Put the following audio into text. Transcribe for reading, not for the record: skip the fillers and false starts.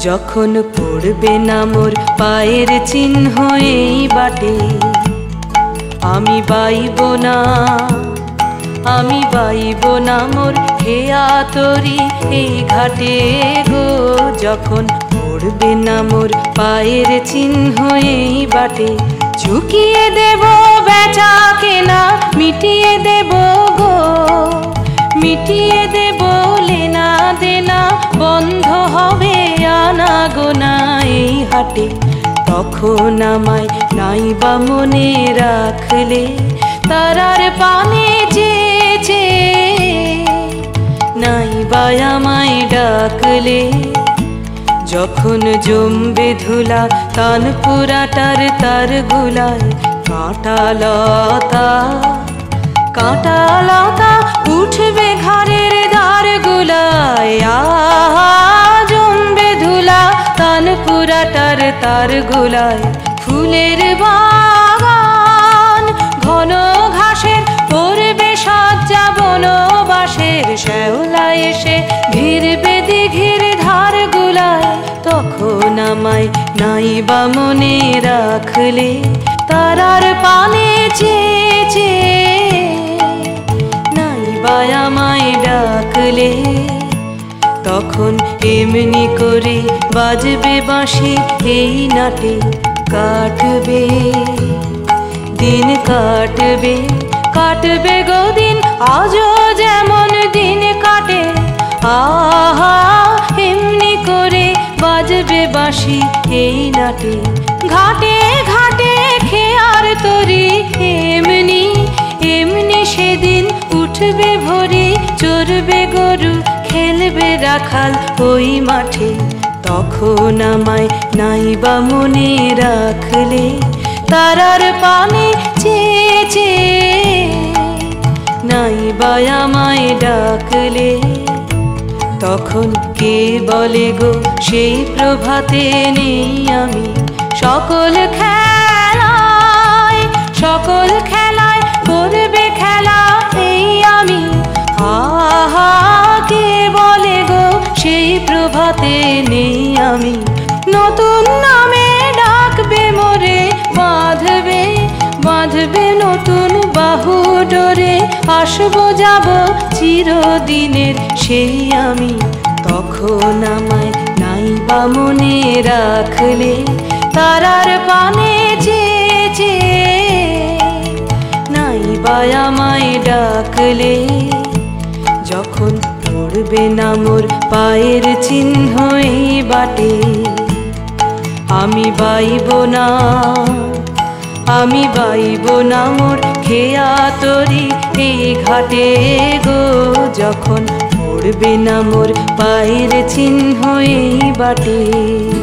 যখন পড়বে না মোর পায়ের চিহ্ন এই বাটে, আমি বাইব না, আমি বাইব না মোর হেয়া তরি এই ঘাটে গো। যখন পড়বে না মোর পায়ের চিহ্ন এই বাটে, চুকিয়ে দেব বেচা কেনা, মিটিয়ে দেব গো, মিটিয়ে দেব লেনা দেনা, বন্ধ হবে আনা গোনা এই হাটে। তখন আমায় নাইবা মনে রাখলে, তারার পানে চেয়েছে নাইবা আমায় ডাকলে। যখন জমবে ধুলা তানপুরাটার তার গুলায়, কাঁটা লতা কাঁটা লতা উঠবে ঘরের দ্বার গুলায়। জমবে ধুলা তানপুরাটার তার গুলায়, ফুলের বাগান ঘন ঘাসের পড়বে সজ্জা বনবাসের, শ্যাওলা এসে ঘিরবে দিঘির ধার গুলায়। তখন আমায় নাইবা মনে রাখলে, তারার পানে চেয়েছে নাইবা আমায় ডাকলে। তখন এমনি করে বাজবে বাঁশি এই নাটে, কাটবে দিন কাটবে, কাটবে গো দিন আজও যেমন দিন কাটে। আহা এমনি করে বাজবে বাঁশি এই নাটে, ঘাটে ঘাটে খেয়ার তরি এমনি এমনি সেদিন উঠবে ভরি, চড়বে গরু খেলবে রাখাল ওই মাঠে। তখন আমায় নাইবা মনে রাখলে, তারার পানে চেয়েছে নাইবা আমায় ডাকলে। তখন কে বলে গো সেই প্রভাতে নেই আমি, সকল খেলায় সকল খেলায় করবে খেলা এই আমি। আহা কে বলে গো সেই প্রভাতে নেই আমি, নতুন নামে ডাকবে মোরে, বাঁধবে বাঁধবে নতুন বাহু ডোরে, আসবো যাব চিরদিনের সেই আমি। তখন আমায় নাইবা মনে রাখলে, তারার পানে চেয়েছে নাইবা আমায় ডাকলে। যখন পড়বে না মোর পায়ের চিহ্ন এই বাটে, আমি বাইব না, আমি বাইব না মোর খেয়া তরি এই ঘাটে গো। যখন পড়বে না মোর পায়ের চিহ্ন এই বাটে।